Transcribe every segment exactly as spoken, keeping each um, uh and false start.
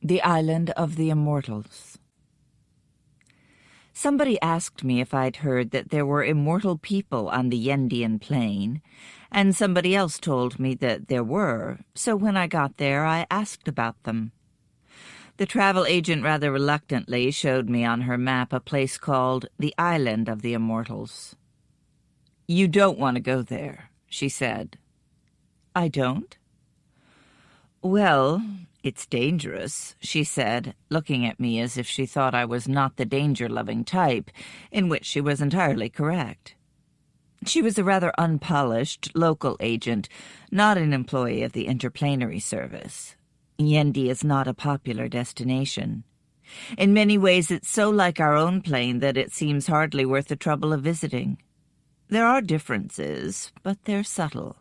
The Island of the Immortals. Somebody asked me if I'd heard that there were immortal people on the Yendian plain, and somebody else told me that there were, so when I got there I asked about them. The travel agent rather reluctantly showed me on her map a place called the Island of the Immortals. "You don't want to go there," she said. "I don't?" "Well, it's dangerous," she said, looking at me as if she thought I was not the danger-loving type, in which she was entirely correct. She was a rather unpolished local agent, not an employee of the Interplanetary Service. Yendi is not a popular destination. In many ways it's so like our own plane that it seems hardly worth the trouble of visiting. There are differences, but they're subtle.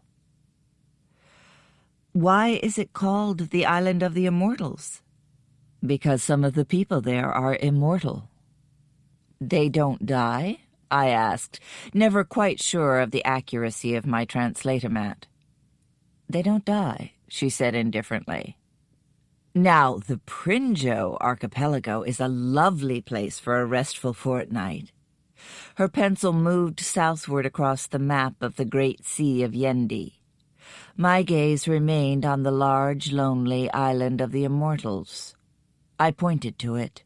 "Why is it called the Island of the Immortals?" "Because some of the people there are immortal." "They don't die?" I asked, never quite sure of the accuracy of my translatomat. "They don't die," she said indifferently. "Now, the Prinjo archipelago is a lovely place for a restful fortnight." Her pencil moved southward across the map of the Great Sea of Yendi. My gaze remained on the large, lonely Island of the Immortals. I pointed to it.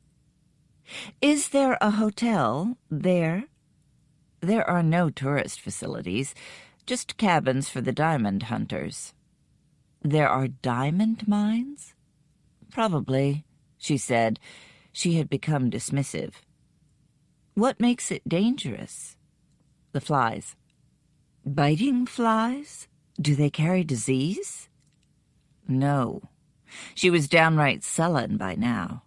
"Is there a hotel there?" "There are no tourist facilities, just cabins for the diamond hunters." "There are diamond mines?" "Probably," she said. She had become dismissive. "What makes it dangerous?" "The flies." "Biting flies? Do they carry disease?" "No." She was downright sullen by now.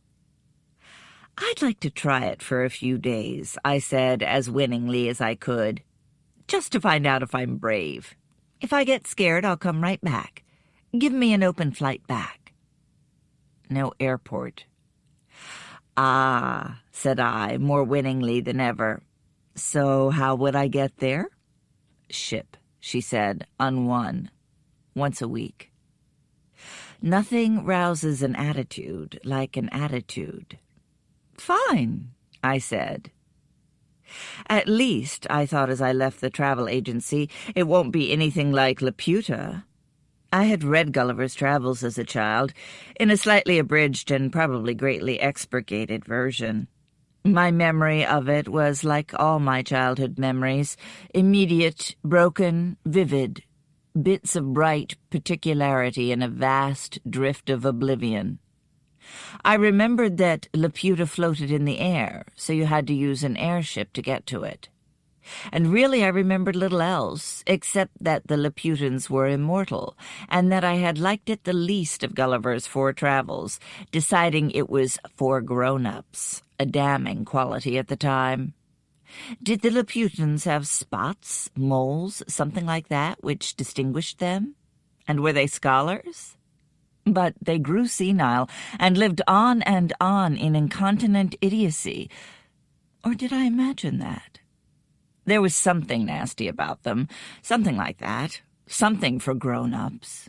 "I'd like to try it for a few days," I said as winningly as I could. "Just to find out if I'm brave. If I get scared, I'll come right back. Give me an open flight back." "No airport." "Ah," said I, more winningly than ever. "So how would I get there?" "Ship," she said, unwon. "Once a week." Nothing rouses an attitude like an attitude. "Fine," I said. At least, I thought as I left the travel agency, it won't be anything like Laputa. I had read Gulliver's Travels as a child, in a slightly abridged and probably greatly expurgated version. My memory of it was like all my childhood memories, immediate, broken, vivid, bits of bright particularity in a vast drift of oblivion. I remembered that Laputa floated in the air, so you had to use an airship to get to it. And really I remembered little else, except that the Laputans were immortal, and that I had liked it the least of Gulliver's Four Travels, deciding it was for grown-ups, a damning quality at the time. Did the Laputans have spots, moles, something like that, which distinguished them? And were they scholars? But they grew senile and lived on and on in incontinent idiocy. Or did I imagine that? There was something nasty about them, something like that, something for grown-ups.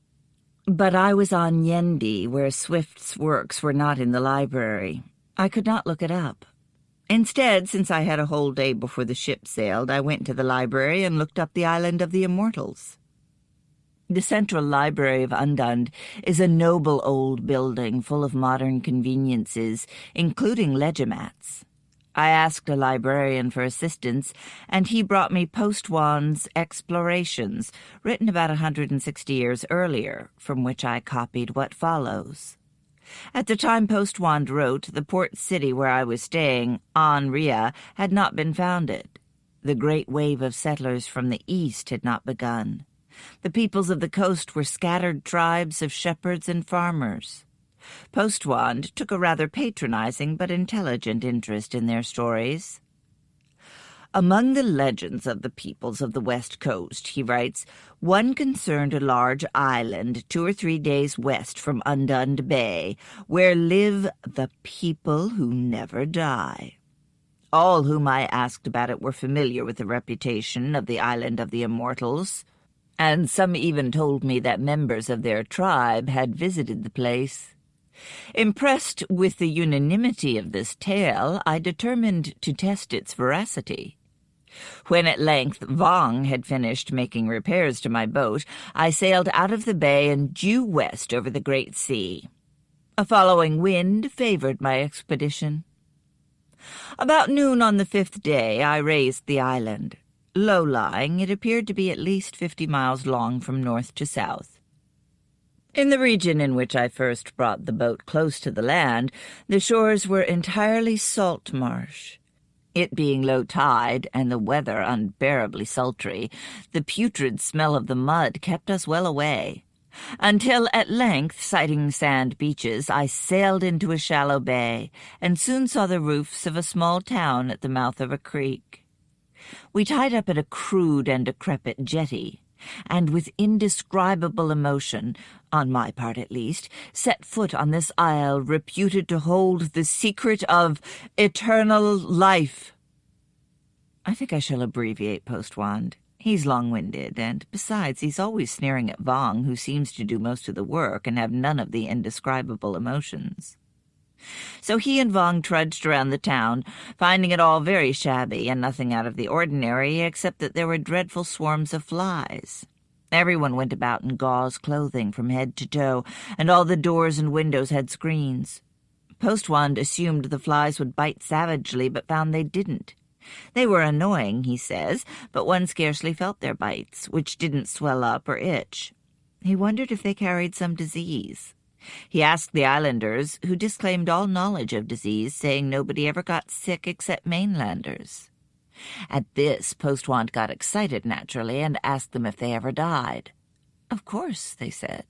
But I was on Yendi, where Swift's works were not in the library. I could not look it up. Instead, since I had a whole day before the ship sailed, I went to the library and looked up the Island of the Immortals. The Central Library of Undund is a noble old building full of modern conveniences, including legimats. I asked a librarian for assistance, and he brought me Postwan's Explorations, written about a hundred and sixty years earlier, from which I copied what follows. At the time Postwan wrote, the port city where I was staying, Anria, had not been founded. The great wave of settlers from the east had not begun. The peoples of the coast were scattered tribes of shepherds and farmers. Postwand took a rather patronizing but intelligent interest in their stories. Among the legends of the peoples of the West Coast, he writes, one concerned a large island two or three days west from Undund Bay, where live the people who never die. All whom I asked about it were familiar with the reputation of the Island of the Immortals, and some even told me that members of their tribe had visited the place. Impressed with the unanimity of this tale, I determined to test its veracity. When at length Vong had finished making repairs to my boat, I sailed out of the bay and due west over the great sea. A following wind favored my expedition. About noon on the fifth day, I raised the island. Low-lying, it appeared to be at least fifty miles long from north to south. In the region in which I first brought the boat close to the land, the shores were entirely salt marsh. It being low tide and the weather unbearably sultry, the putrid smell of the mud kept us well away, until at length, sighting sand beaches, I sailed into a shallow bay and soon saw the roofs of a small town at the mouth of a creek. We tied up at a crude and decrepit jetty, and with indescribable emotion, on my part at least, set foot on this isle reputed to hold the secret of eternal life. I think I shall abbreviate Postwand. He's long-winded, and besides, he's always sneering at Vong, who seems to do most of the work and have none of the indescribable emotions. So he and Vong trudged around the town, finding it all very shabby and nothing out of the ordinary, except that there were dreadful swarms of flies. Everyone went about in gauze clothing from head to toe, and all the doors and windows had screens. Postwand assumed the flies would bite savagely, but found they didn't. They were annoying, he says, but one scarcely felt their bites, which didn't swell up or itch. He wondered if they carried some disease. He asked the islanders, who disclaimed all knowledge of disease, saying nobody ever got sick except mainlanders. At this, Postwand got excited naturally and asked them if they ever died. Of course, they said.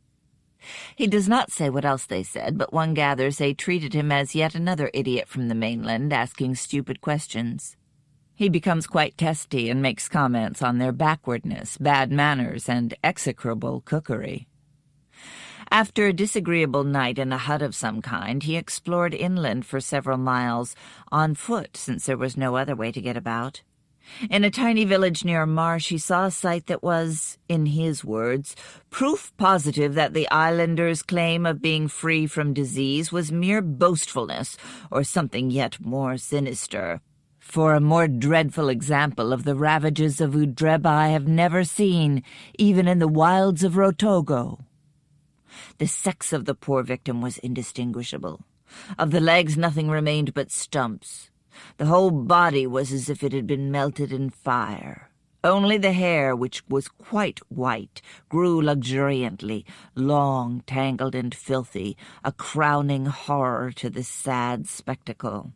He does not say what else they said, but one gathers they treated him as yet another idiot from the mainland asking stupid questions. He becomes quite testy and makes comments on their backwardness, bad manners, and execrable cookery. After a disagreeable night in a hut of some kind, he explored inland for several miles, on foot since there was no other way to get about. In a tiny village near a marsh, he saw a sight that was, in his words, proof positive that the islanders' claim of being free from disease was mere boastfulness, or something yet more sinister. For a more dreadful example of the ravages of Udreba I have never seen, even in the wilds of Rotogo. The sex of the poor victim was indistinguishable. Of the legs nothing remained but stumps. The whole body was as if it had been melted in fire. Only the hair, which was quite white, grew luxuriantly, long, tangled, and filthy, a crowning horror to this sad spectacle.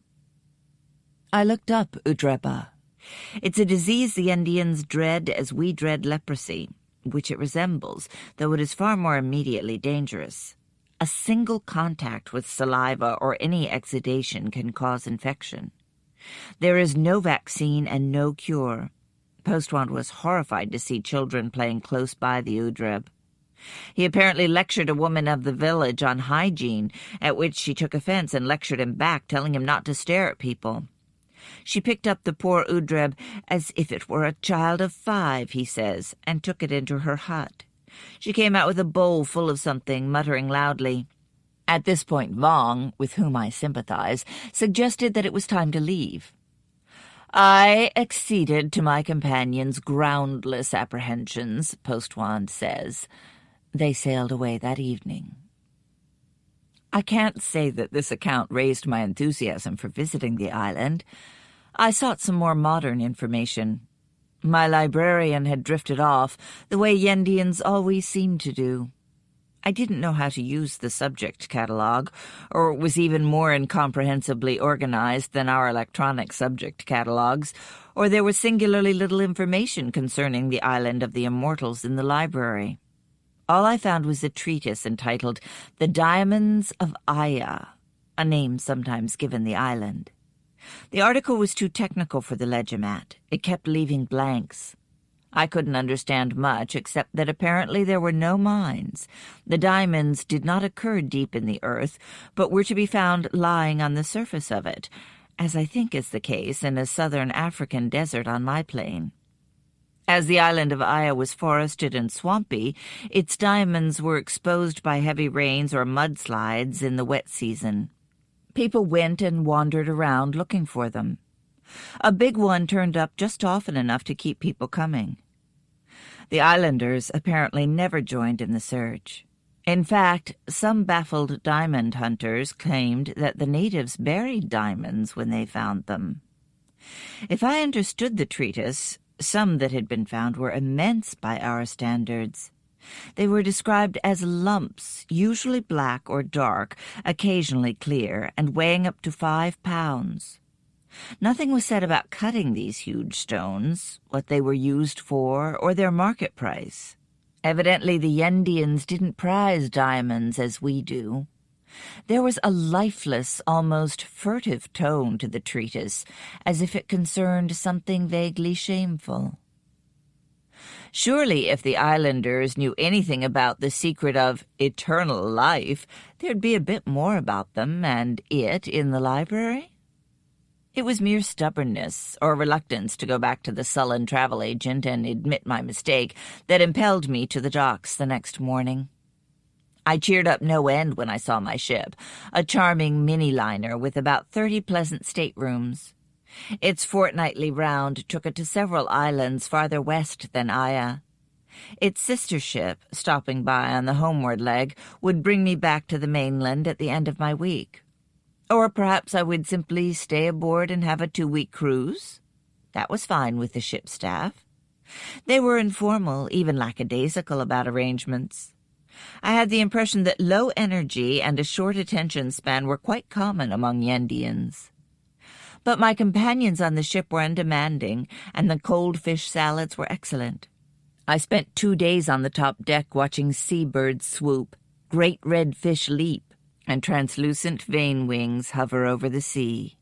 I looked up Udreba. It's a disease the Indians dread as we dread leprosy, which it resembles, though it is far more immediately dangerous. A single contact with saliva or any exudation can cause infection. There is no vaccine and no cure. Postwand was horrified to see children playing close by the Udreb. He apparently lectured a woman of the village on hygiene, at which she took offense and lectured him back, telling him not to stare at people. She picked up the poor Udreb as if it were a child of five, he says, and took it into her hut. She came out with a bowl full of something, muttering loudly. At this point Vong, with whom I sympathize, suggested that it was time to leave. I acceded to my companion's groundless apprehensions, Postwand says. They sailed away that evening. I can't say that this account raised my enthusiasm for visiting the island. I sought some more modern information. My librarian had drifted off, the way Yendians always seem to do. I didn't know how to use the subject catalog, or was even more incomprehensibly organized than our electronic subject catalogs, or there was singularly little information concerning the island of the immortals in the library. All I found was a treatise entitled The Diamonds of Aya, a name sometimes given the island. The article was too technical for the legimat. It kept leaving blanks. I couldn't understand much, except that apparently there were no mines. The diamonds did not occur deep in the earth, but were to be found lying on the surface of it, as I think is the case in a southern African desert on my plane. As the island of Aya was forested and swampy, its diamonds were exposed by heavy rains or mudslides in the wet season. People went and wandered around looking for them. A big one turned up just often enough to keep people coming. The islanders apparently never joined in the search. In fact, some baffled diamond hunters claimed that the natives buried diamonds when they found them. If I understood the treatise, some that had been found were immense by our standards. They were described as lumps, usually black or dark, occasionally clear, and weighing up to five pounds. Nothing was said about cutting these huge stones, what they were used for, or their market price. Evidently the Yendians didn't prize diamonds as we do. There was a lifeless, almost furtive tone to the treatise, as if it concerned something vaguely shameful. Surely if the islanders knew anything about the secret of eternal life, there'd be a bit more about them and it in the library. It was mere stubbornness, or reluctance to go back to the sullen travel agent and admit my mistake, that impelled me to the docks the next morning. I cheered up no end when I saw my ship, a charming mini-liner with about thirty pleasant staterooms. Its fortnightly round took it to several islands farther west than Aya. Its sister ship, stopping by on the homeward leg, would bring me back to the mainland at the end of my week. Or perhaps I would simply stay aboard and have a two-week cruise. That was fine with the ship staff. They were informal, even lackadaisical about arrangements. I had the impression that low energy and a short attention span were quite common among Yendians. But my companions on the ship were undemanding, and the cold fish salads were excellent. I spent two days on the top deck watching seabirds swoop, great red fish leap, and translucent vein wings hover over the sea.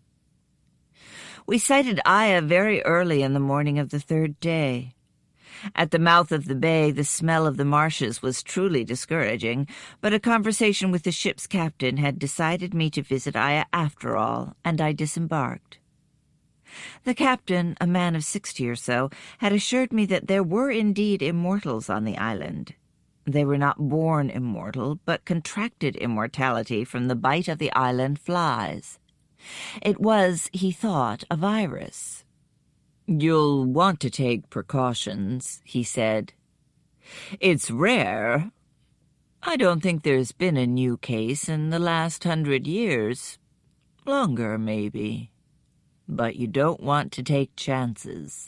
We sighted Aya very early in the morning of the third day. At the mouth of the bay, the smell of the marshes was truly discouraging, but a conversation with the ship's captain had decided me to visit Aya after all, and I disembarked. The captain, a man of sixty or so, had assured me that there were indeed immortals on the island. They were not born immortal, but contracted immortality from the bite of the island flies. It was, he thought, a virus. "You'll want to take precautions," he said. "It's rare. I don't think there's been a new case in the last hundred years. Longer, maybe. But you don't want to take chances."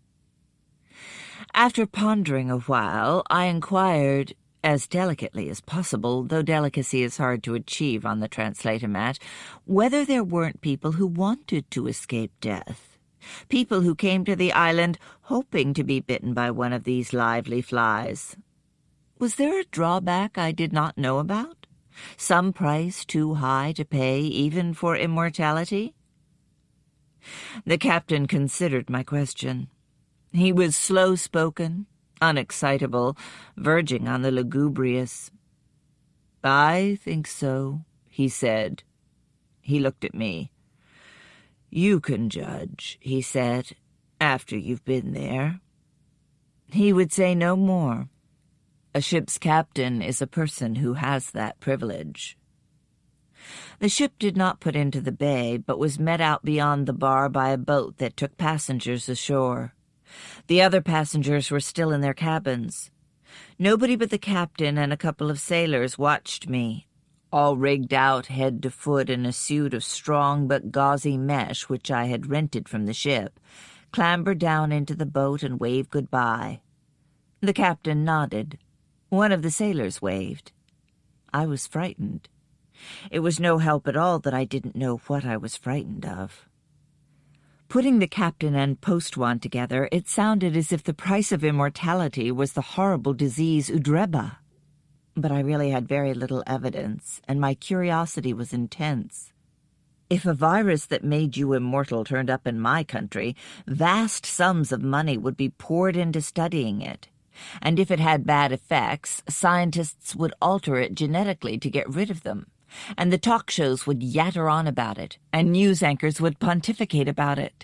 After pondering a while, I inquired, as delicately as possible, though delicacy is hard to achieve on the translator-mat, whether there weren't people who wanted to escape death, people who came to the island hoping to be bitten by one of these lively flies. Was there a drawback I did not know about? Some price too high to pay even for immortality? The captain considered my question. He was slow-spoken, unexcitable, verging on the lugubrious. "I think so," he said. He looked at me. "You can judge," he said, "after you've been there." He would say no more. A ship's captain is a person who has that privilege. The ship did not put into the bay, but was met out beyond the bar by a boat that took passengers ashore. The other passengers were still in their cabins. Nobody but the captain and a couple of sailors watched me, all rigged out head to foot in a suit of strong but gauzy mesh which I had rented from the ship, clamber down into the boat and wave goodbye. The captain nodded. One of the sailors waved. I was frightened. It was no help at all that I didn't know what I was frightened of. Putting the captain and Postwan together, it sounded as if the price of immortality was the horrible disease Udreba. But I really had very little evidence, and my curiosity was intense. If a virus that made you immortal turned up in my country, vast sums of money would be poured into studying it. And if it had bad effects, scientists would alter it genetically to get rid of them. And the talk shows would yatter on about it, and news anchors would pontificate about it.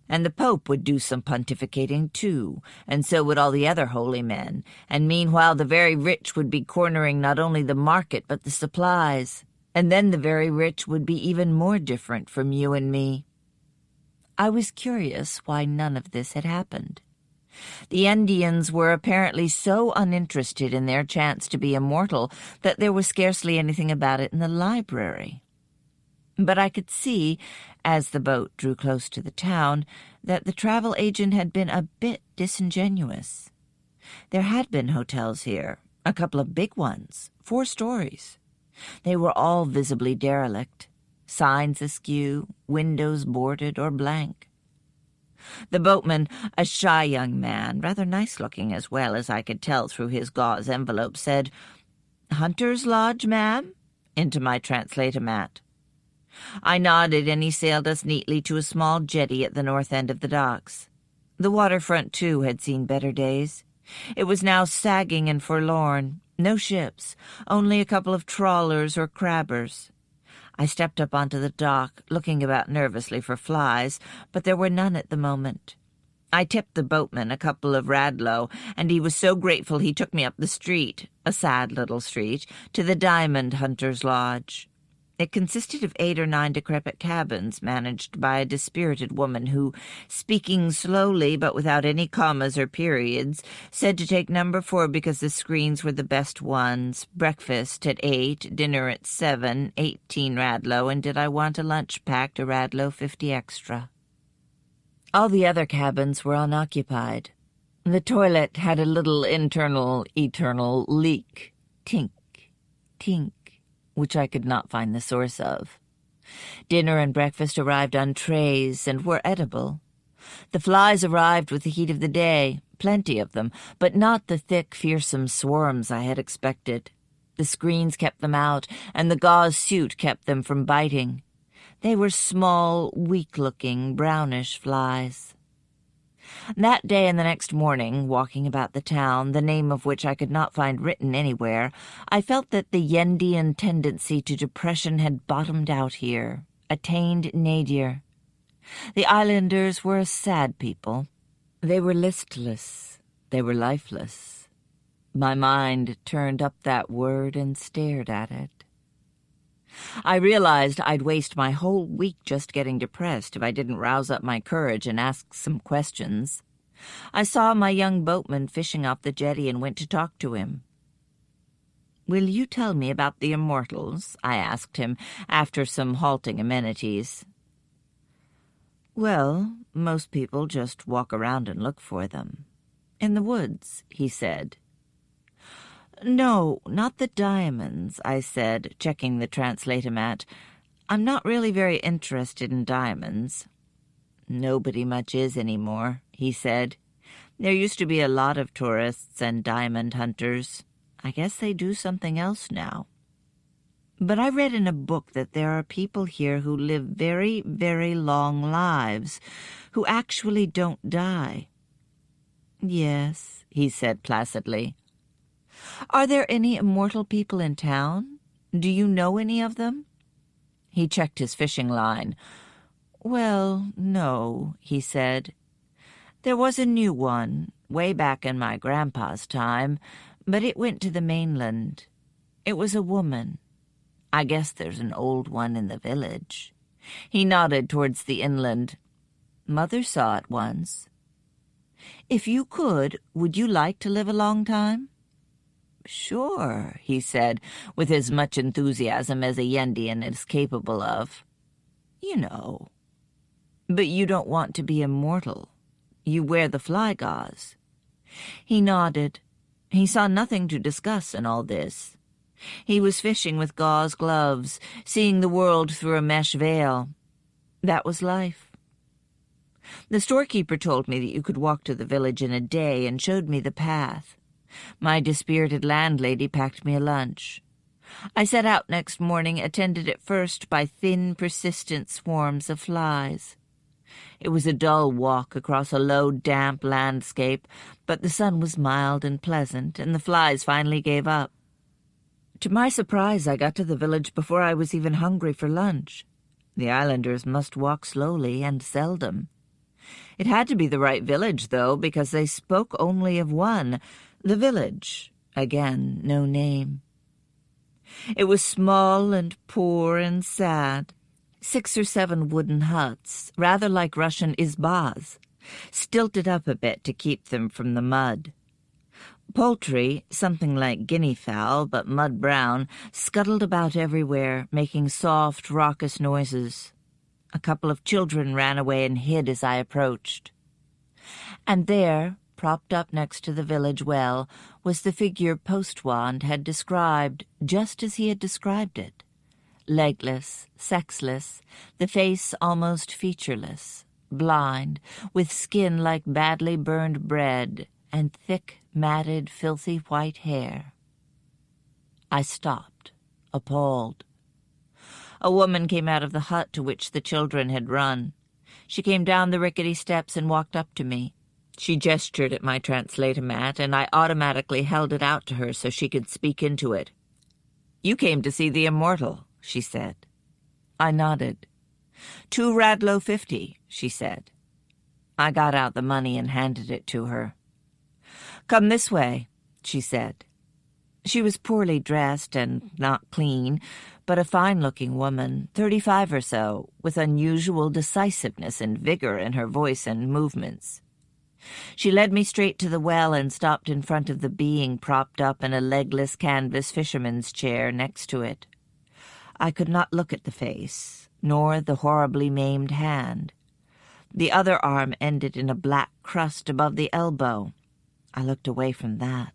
And the Pope would do some pontificating too, and so would all the other holy men, and meanwhile the very rich would be cornering not only the market but the supplies, and then the very rich would be even more different from you and me. I was curious why none of this had happened. The Indians were apparently so uninterested in their chance to be immortal that there was scarcely anything about it in the library. But I could see, as the boat drew close to the town, that the travel agent had been a bit disingenuous. There had been hotels here, a couple of big ones, four stories. They were all visibly derelict, signs askew, windows boarded or blank. The boatman, a shy young man, rather nice-looking as well as I could tell through his gauze envelope, said, "Hunter's Lodge, ma'am?" into my translator-mat. I nodded, and he sailed us neatly to a small jetty at the north end of the docks. The waterfront, too, had seen better days. It was now sagging and forlorn. No ships, only a couple of trawlers or crabbers. I stepped up onto the dock, looking about nervously for flies, but there were none at the moment. I tipped the boatman a couple of radlow, and he was so grateful he took me up the street, a sad little street, to the Diamond Hunter's Lodge. It consisted of eight or nine decrepit cabins managed by a dispirited woman who, speaking slowly but without any commas or periods, said to take number four because the screens were the best ones, breakfast at eight, dinner at seven, eighteen radlow, and did I want a lunch packed, a radlow fifty extra. All the other cabins were unoccupied. The toilet had a little internal, eternal leak. Tink, tink, which I could not find the source of. Dinner and breakfast arrived on trays and were edible. The flies arrived with the heat of the day, plenty of them, but not the thick, fearsome swarms I had expected. The screens kept them out, and the gauze suit kept them from biting. They were small, weak-looking, brownish flies. That day and the next morning, walking about the town, the name of which I could not find written anywhere, I felt that the Yendian tendency to depression had bottomed out here, attained nadir. The islanders were a sad people. They were listless. They were lifeless. My mind turned up that word and stared at it. I realized I'd waste my whole week just getting depressed if I didn't rouse up my courage and ask some questions. I saw my young boatman fishing off the jetty and went to talk to him. "Will you tell me about the immortals?" I asked him, after some halting amenities. "Well, most people just walk around and look for them. In the woods," he said. "No, not the diamonds," I said, checking the translator-mat. "I'm not really very interested in diamonds." "Nobody much is anymore," he said. "There used to be a lot of tourists and diamond hunters. I guess they do something else now. But I read in a book that there are people here who live very, very long lives, who actually don't die." "Yes," he said placidly. "Are there any immortal people in town? Do you know any of them?" He checked his fishing line. "Well, no," he said. "There was a new one, way back in my grandpa's time, but it went to the mainland. It was a woman. I guess there's an old one in the village." He nodded towards the inland. "Mother saw it once." "If you could, would you like to live a long time?" "Sure," he said, with as much enthusiasm as a Yendian is capable of. "You know." "But you don't want to be immortal. You wear the fly gauze." He nodded. He saw nothing to discuss in all this. He was fishing with gauze gloves, seeing the world through a mesh veil. That was life. The storekeeper told me that you could walk to the village in a day and showed me the path. My dispirited landlady packed me a lunch. I set out next morning, attended at first by thin, persistent swarms of flies. It was a dull walk across a low, damp landscape, but the sun was mild and pleasant, and the flies finally gave up. To my surprise, I got to the village before I was even hungry for lunch. The islanders must walk slowly and seldom. It had to be the right village, though, because they spoke only of one, the village. Again, no name. It was small and poor and sad. Six or seven wooden huts, rather like Russian izbas, stilted up a bit to keep them from the mud. Poultry, something like guinea fowl, but mud-brown, scuttled about everywhere, making soft, raucous noises. A couple of children ran away and hid as I approached. And there, propped up next to the village well, was the figure Postwand had described, just as he had described it. Legless, sexless, the face almost featureless, blind, with skin like badly burned bread, and thick, matted, filthy white hair. I stopped, appalled. A woman came out of the hut to which the children had run. She came down the rickety steps and walked up to me. She gestured at my translatomat, and I automatically held it out to her so she could speak into it. "You came to see the immortal," she said. I nodded. Two Radlow fifty, she said. I got out the money and handed it to her. "Come this way," she said. She was poorly dressed and not clean, but a fine-looking woman, thirty-five or so, with unusual decisiveness and vigor in her voice and movements. She led me straight to the well and stopped in front of the being propped up in a legless canvas fisherman's chair next to it. I could not look at the face, nor the horribly maimed hand. The other arm ended in a black crust above the elbow. I looked away from that.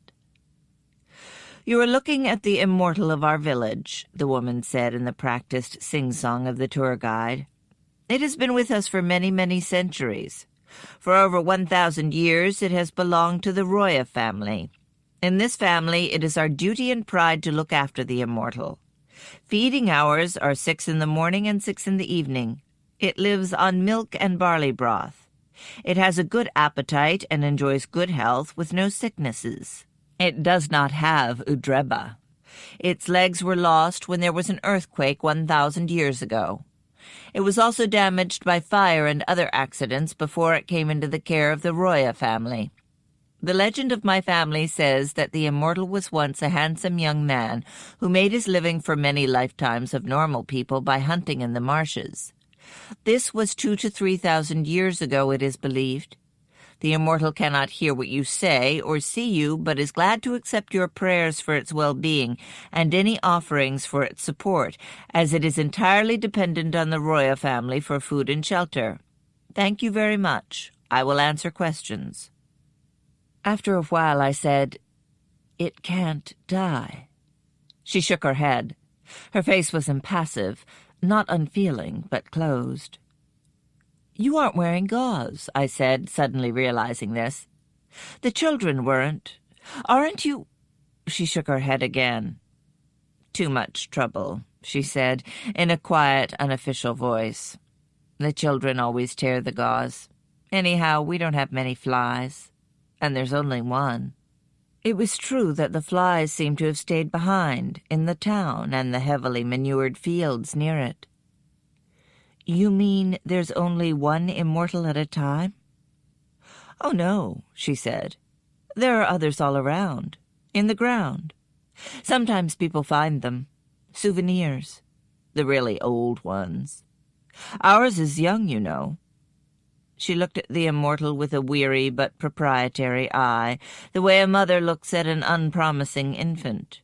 "You are looking at the immortal of our village," the woman said in the practiced sing-song of the tour guide. "It has been with us for many, many centuries. For over one thousand years it has belonged to the Roya family. In this family it is our duty and pride to look after the immortal. Feeding hours are six in the morning and six in the evening. It lives on milk and barley broth. It has a good appetite and enjoys good health with no sicknesses. It does not have udreba. Its legs were lost when there was an earthquake one thousand years ago. It was also damaged by fire and other accidents before it came into the care of the Roya family. The legend of my family says that the immortal was once a handsome young man who made his living for many lifetimes of normal people by hunting in the marshes. This was two to three thousand years ago, it is believed. The immortal cannot hear what you say or see you, but is glad to accept your prayers for its well-being and any offerings for its support, as it is entirely dependent on the Roya family for food and shelter. Thank you very much. I will answer questions." After a while I said, "It can't die." She shook her head. Her face was impassive, not unfeeling, but closed. "You aren't wearing gauze," I said, suddenly realizing this. "The children weren't. Aren't you—" She shook her head again. "Too much trouble," she said, in a quiet, unofficial voice. "The children always tear the gauze. Anyhow, we don't have many flies. And there's only one." It was true that the flies seemed to have stayed behind, in the town and the heavily manured fields near it. "You mean there's only one immortal at a time?" "Oh, no," she said. "There are others all around, in the ground. Sometimes people find them, souvenirs, the really old ones. Ours is young, you know." She looked at the immortal with a weary but proprietary eye, the way a mother looks at an unpromising infant.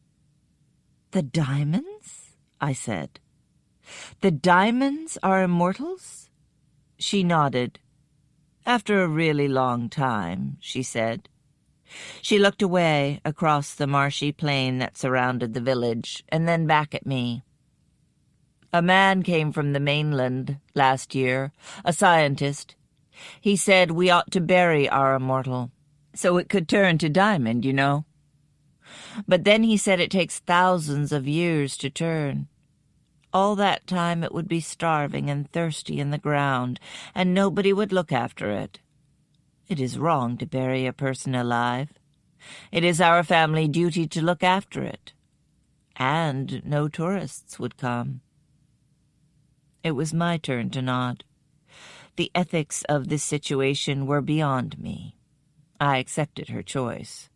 "The diamonds?" I said. "The diamonds are immortals?" She nodded. "After a really long time," she said. She looked away across the marshy plain that surrounded the village, and then back at me. "A man came from the mainland last year, a scientist. He said we ought to bury our immortal, so it could turn to diamond, you know. But then he said it takes thousands of years to turn. All that time it would be starving and thirsty in the ground, and nobody would look after it. It is wrong to bury a person alive. It is our family duty to look after it. And no tourists would come." It was my turn to nod. The ethics of this situation were beyond me. I accepted her choice.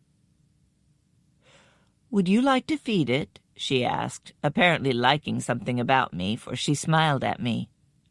"Would you like to feed it?" she asked, apparently liking something about me, for she smiled at me.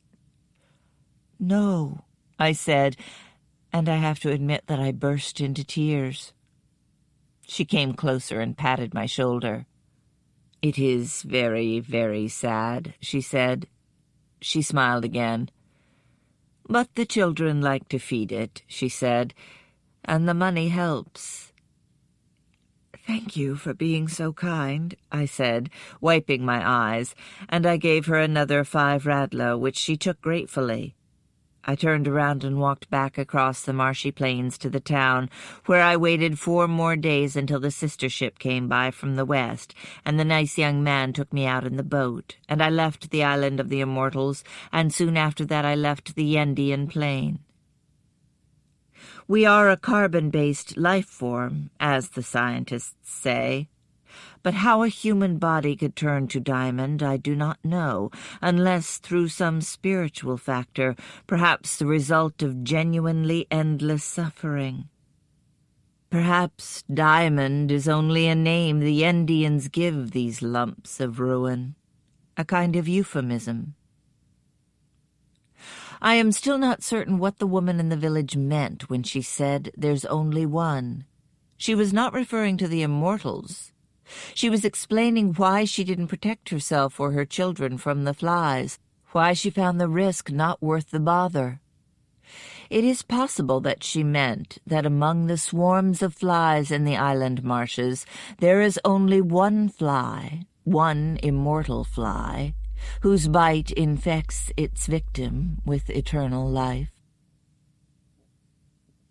"No," I said, and I have to admit that I burst into tears. She came closer and patted my shoulder. "It is very, very sad," she said. She smiled again. "But the children like to feed it," she said, "and the money helps." "Thank you for being so kind," I said, wiping my eyes, and I gave her another five radler, which she took gratefully. I turned around and walked back across the marshy plains to the town, where I waited four more days until the sister ship came by from the west, and the nice young man took me out in the boat, and I left the island of the Immortals, and soon after that I left the Yendian plain. We are a carbon-based life form, as the scientists say. But how a human body could turn to diamond I do not know, unless through some spiritual factor, perhaps the result of genuinely endless suffering. Perhaps diamond is only a name the Yendians give these lumps of ruin, a kind of euphemism. I am still not certain what the woman in the village meant when she said there's only one. She was not referring to the Immortals. She was explaining why she didn't protect herself or her children from the flies, why she found the risk not worth the bother. It is possible that she meant that among the swarms of flies in the island marshes there is only one fly, one immortal fly, whose bite infects its victim with eternal life.